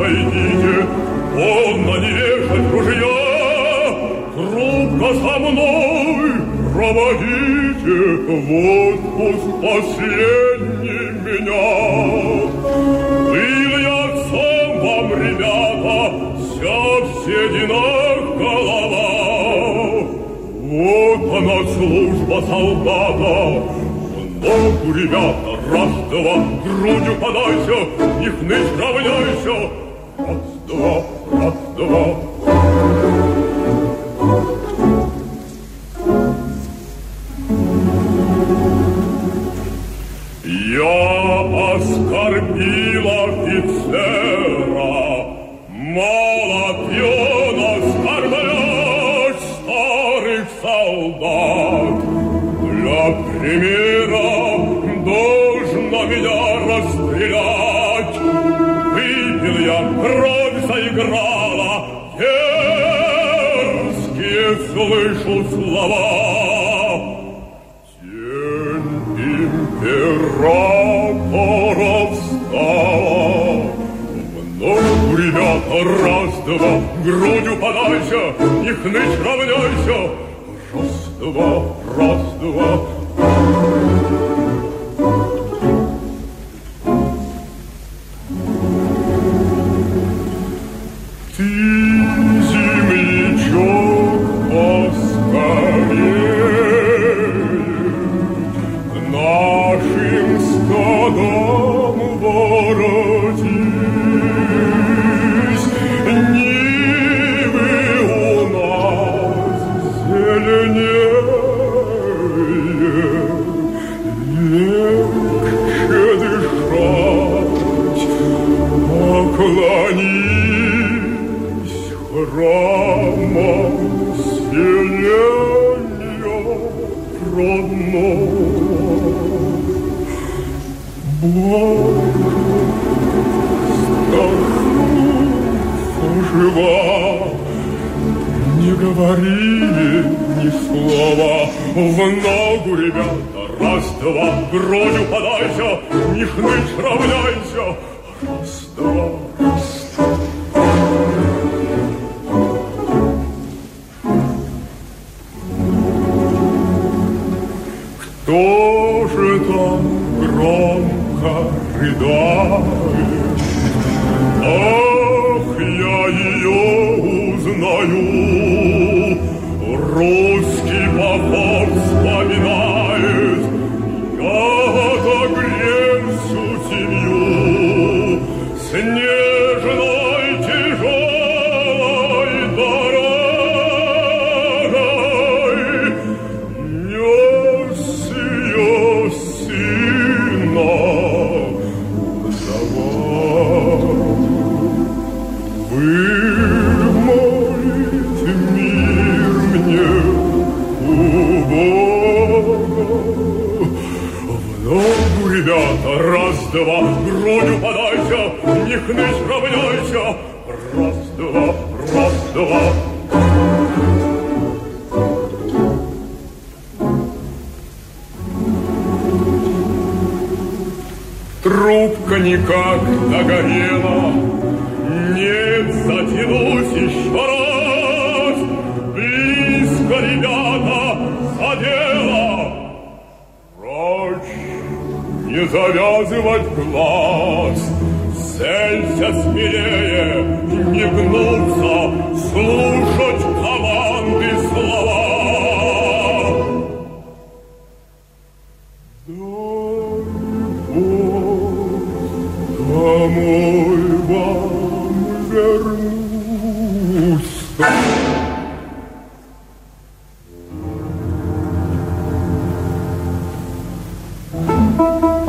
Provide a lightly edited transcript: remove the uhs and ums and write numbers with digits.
отойдите, полно не вешать ружья. Трубка со мной, проводите в отпуск последний меня. Был я отцом вам, ребята, вся в сединах голова. Вот она, служба солдата. В ногу, ребята, раз-два, грудью подайся, и хнычь равняйся. Раз-два, раз-два. Я оскорбил офицера, мало пьян оскорблять старых солдат. Для примера должно меня расстрелять. Выпил я, кровь заиграла, дерзкие слышу слова. Императора встала. В ногу, ребята, раз-два, грудью подайся, и хнычь равняйся. Раз-два, раз-два. Ты, землячок, поскорее нашим стадом воротись. Нивы у нас зеленее, легче дышать. Поклонись храмам селения родного. Боже, жива, не говори ни слова. В ногу, ребята, раз-два, грудью подайся, не хнычь, равняйся. Раз-два, раз-два. Кто же там громко рыдает? Ах, я ее узнаю. Русский поход вспоминает. Я отогрел всю семью с нежной тяжелой дорогой. Нес ее сына вдова. Вымолит мир мне у Бога. В ногу, ребята, раз-два, грудью подайся, не хнычь, равняйся. Раз-два, раз-два. Трубка никак догорела. Нет, затянусь еще раз. Близко, ребята, за дело. Врач, не завязывать глаз. Целься смелее, не гнуться, слушать команды слова. Домой вам вернуться.